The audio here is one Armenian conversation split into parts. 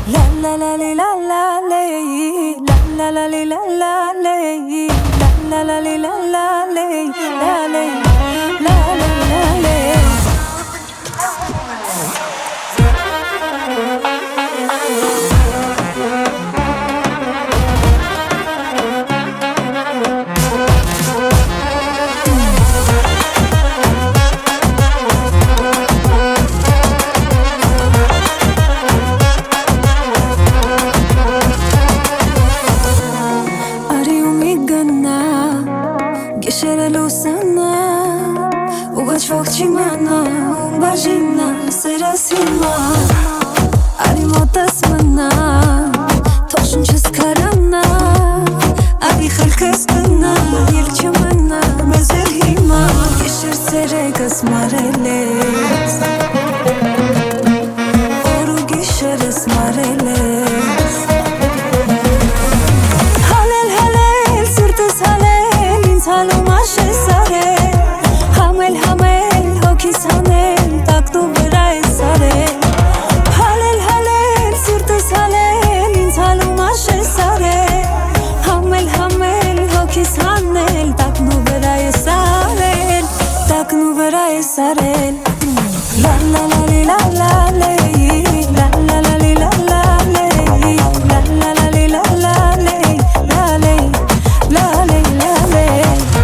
La la la li la la lay, la la la li la la lay, la la la li la la lay, la lay, la la la lay. Գիշերելու սանա ու ոչ չի մանա բաժինա սերս հիմա արի մոտս մնա թող շունչս քարանա արի խելքս կնա ել չմնա մեզ էլ հիմա գիշեր սերեկս մարել ես օր ու գիշերս մարել ես Halom ashe sare Hamel hamel hokis hamel Taktu vray sare Halel halel sirtes halel Inz halom ashe sare Hamel hamel hokis hamel Taknu vray sare Taknu vray sare La la la li la la lay La la la li la la lay La la la li la la lay La lay La lay la lay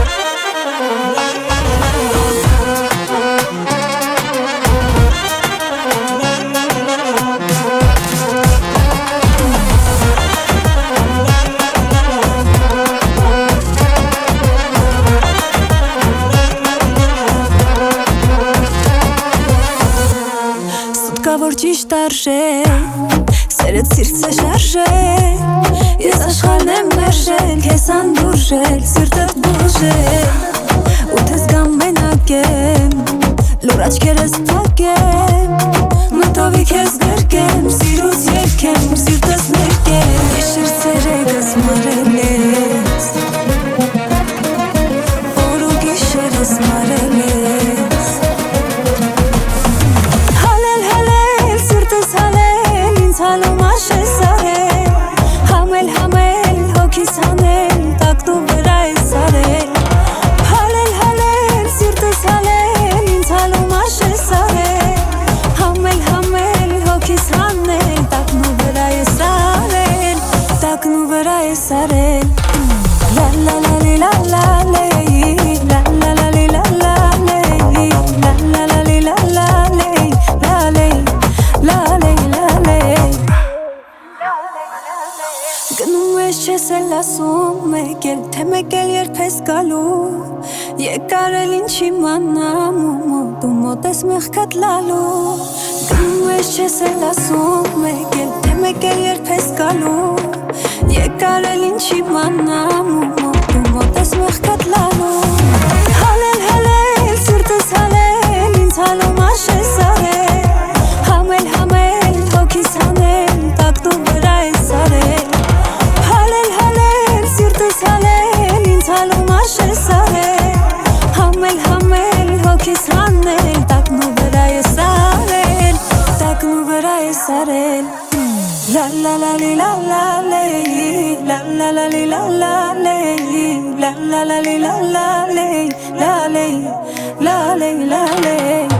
Որ ճիշտ արժե Սերդ սիրտս է շարժե Ես աշխարհն եմ մերժել Քեզ անդուրժել Սիրտդ բուժել Ու թեզ գամ մենակ եմ Լուր աչքերս փակեմ Մտովի քեզ գրկեմ Սիրուց երգեմ Սիրտս ներկեմ Գիշեր սերեկս մարել ես Օր ու գիշերս մարել ես Halom ashe sare Hamel hamel hokis hamel Taktu vray sare Halel halel sirtes halel Inz halom ashe sare Hamel hamel hokis hamel Taknu vray sare Taknu vray sare La la la li la la lay La la la li la la lay La la la li la la lay La lay La lay la lay Գնում ես չես էլ ասում մեկ էլ Թե մեկ էլ երբ ես գալու Եկար էլ ինչ իմանամ ու դու մոտ ես մեղքդ լալու Գնում ես չես էլ ասում մեկ էլ Թե մեկ էլ երբ ես գալու Եկար էլ ինչ իմանամ ու դու մոտ ես մեղքդ լալու Հալել հալել սիրտս հալել Ինձ հալում ashe sare Համել համել հոգիս հանել Տակտու վրա ես արել Halel inz halom ashe sare Hamel hamel hokis hamel Taknu vray sarel Taknu vray sarel La la la li la la lay La la la li la la lay La la la li la la lay La lay la lay la lay